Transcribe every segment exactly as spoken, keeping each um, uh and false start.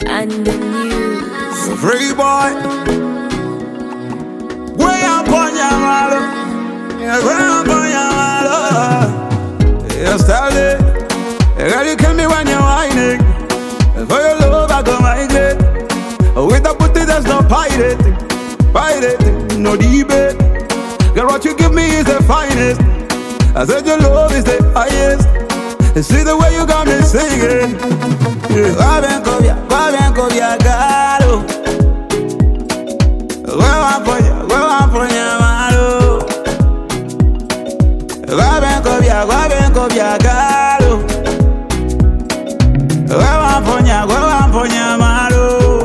and the news. Free boy, way up on your malo, yeah, way up on your malo. Yes, tell it, girl, you kill me when you're whining. For your love, I go migrate. With the booty, there's no pirating, pirating, no debate. Girl, what you give me is the finest. I said your love is the highest. And see the way you got me singing. Guaben cobia, guaben cobia, galo. Guaben poña, guaben poña, malo. Guaben cobia, guaben cobia, galo. Guaben poña, guaben poña, malo.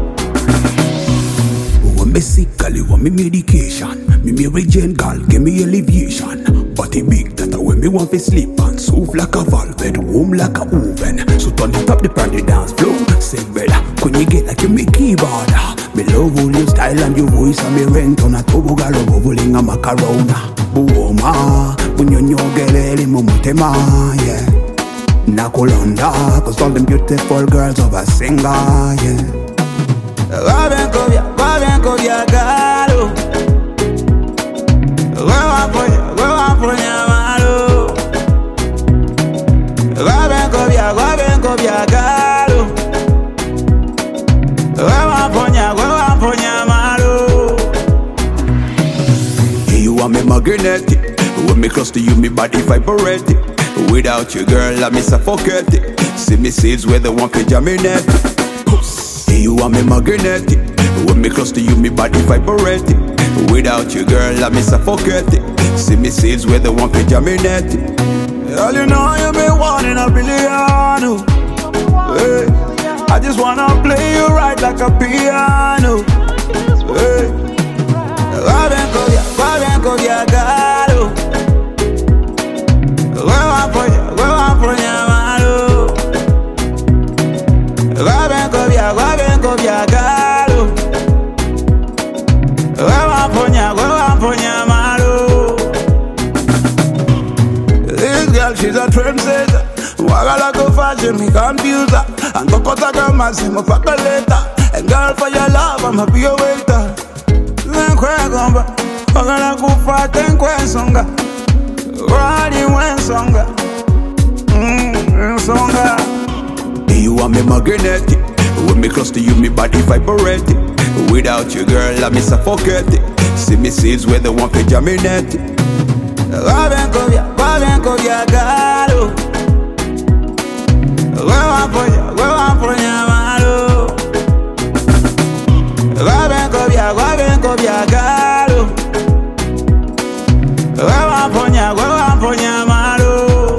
When me sick, girl, you want me medication. Me me regen, girl, give me alleviation. Body big, that when me want to sleep and soft like a valve, warm like a oven. So turn it up the party dance floor. Sing better, can you get like you make keyboard? Me love all your style and your voice and me rent on a tobo galo bubbling a macarona. Buoma, bunyonyo gelele mumutema, yeah. Nakolonda, cause all them beautiful girls of a singer, yeah. Guaben cobia, guaben cobia, galo. Guaben poña, guaben poña, malo. Guaben cobia, guaben cobia, galo. Guaben poña, guaben poña, malo. You want me magnetic. When me close to you, me body vibrating. Without you, girl, I me suffocating. See me seeds where the one page jaminate. You want me magnetic. When me close to you, me body vibrating. Without you, girl, I me suffocating. See me seeds where the one page jaminate. Girl, you know you be wanting a billion. Hey, I just wanna play you right like a piano. Hey, guaben cobia, guaben cobia, galo. Guaben poña, guaben poña, malo. Guaben cobia, guaben cobia, galo. Guaben poña, guaben poña, malo. This girl, she's a trendsetter. Wagala go fashion, me confuse her. And go cut a grandma, see me fuck her later. And girl, for your love, I'ma be a waiter. Then kwe gomba, wagala go fat and kwe songa. Rani wen songa, mmm, songa. You want me magnetic. When me close to you, me body vibrating. Without you, girl, I me suffocating. See me seeds where the one page jaminate. Guaben cobia, guaben cobia, galo. Guaben poña, guaben poña, malo. Guaben cobia, guaben cobia, galo. Guaben poña, guaben poña, malo.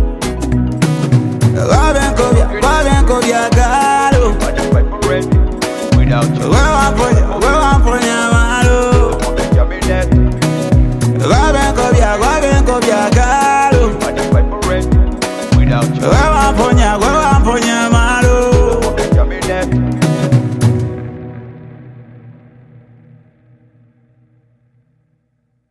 Guaben cobia, guaben cobia, galo. Without you, guaben poña, guaben poña, malo. Guaben cobia, guaben cobia, galo. without you. Guaben poña, guaben poña,